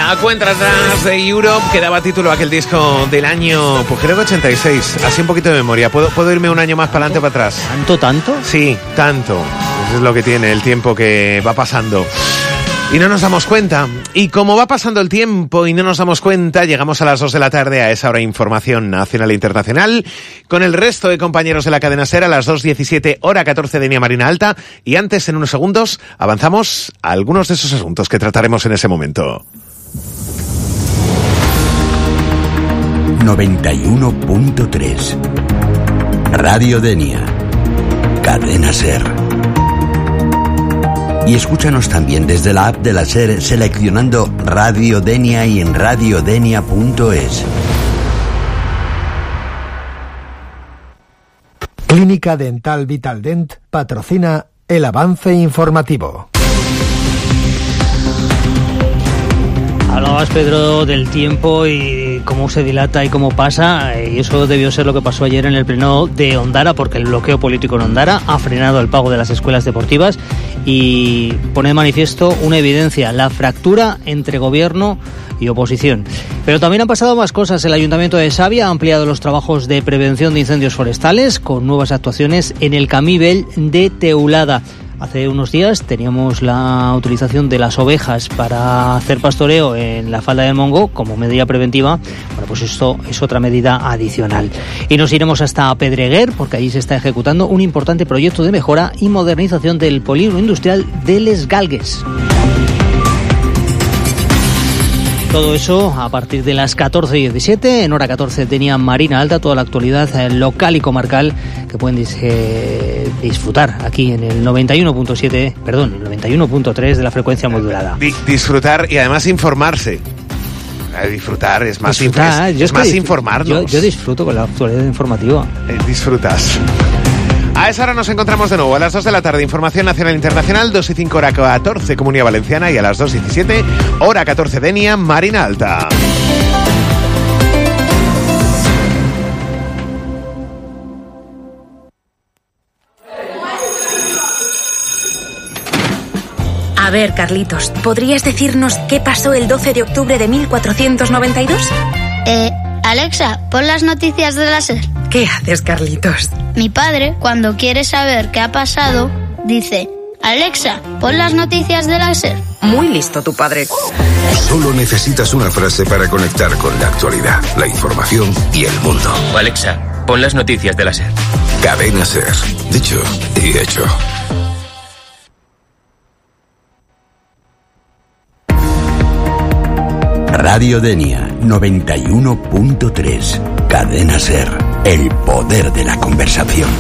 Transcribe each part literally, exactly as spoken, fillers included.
La cuenta atrás de Europe, que daba título a aquel disco del año, pues creo que ochenta y seis, así un poquito de memoria. ¿Puedo, puedo irme un año más para adelante o para atrás? ¿Tanto, tanto? Sí, tanto. Eso es lo que tiene el tiempo que va pasando. Y no nos damos cuenta. Y como va pasando el tiempo y no nos damos cuenta, llegamos a las dos de la tarde a esa hora de información nacional e internacional con el resto de compañeros de la cadena SER a las dos diecisiete, hora catorce de Denia Marina Alta. Y antes, en unos segundos, avanzamos a algunos de esos asuntos que trataremos en ese momento. noventa y uno punto tres Radio Denia, cadena SER. Y escúchanos también desde la app de la SER seleccionando Radio Denia y en radio denia punto es. Clínica Dental Vitaldent patrocina el avance informativo. Hablabas, Pedro, del tiempo y cómo se dilata y cómo pasa, y eso debió ser lo que pasó ayer en el pleno de Ondara, porque el bloqueo político en Ondara ha frenado el pago de las escuelas deportivas y pone de manifiesto una evidencia, la fractura entre gobierno y oposición. Pero también han pasado más cosas. El Ayuntamiento de Savia ha ampliado los trabajos de prevención de incendios forestales con nuevas actuaciones en el Camí Vell de Teulada. Hace unos días teníamos la utilización de las ovejas para hacer pastoreo en la falda del Mongo como medida preventiva. Bueno, pues esto es otra medida adicional. Y nos iremos hasta Pedreguer, porque allí se está ejecutando un importante proyecto de mejora y modernización del polígono industrial de Les Galgues. Todo eso a partir de las catorce diecisiete, en hora catorce Denia Marina Alta, toda la actualidad local y comarcal que pueden dis- eh, disfrutar aquí en el noventa y uno punto siete, perdón, el noventa y uno punto tres de la frecuencia modulada. Di- disfrutar y además informarse. Eh, disfrutar es más, Disfrutar, inf- es, yo es es más que informarnos. Yo, yo disfruto con la actualidad informativa. Eh, disfrutas. A esa hora nos encontramos de nuevo a las dos de la tarde, información nacional e internacional, dos y cinco hora catorce Comunidad Valenciana y a las dos diecisiete, hora catorce Denia Marina Alta. A ver, Carlitos, ¿podrías decirnos qué pasó el doce de octubre de mil cuatrocientos noventa y dos? Eh, Alexa, pon las noticias de la SER. ¿Qué haces, Carlitos? Mi padre, cuando quiere saber qué ha pasado, dice: Alexa, pon las noticias de la SER. Muy listo tu padre. Solo necesitas una frase para conectar con la actualidad, la información y el mundo. Alexa, pon las noticias de la SER. Cadena SER. Dicho y hecho. Radio Denia, noventa y uno punto tres. Cadena SER. El poder de la conversación.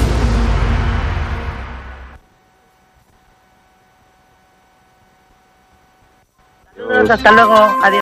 Hasta luego. Adiós.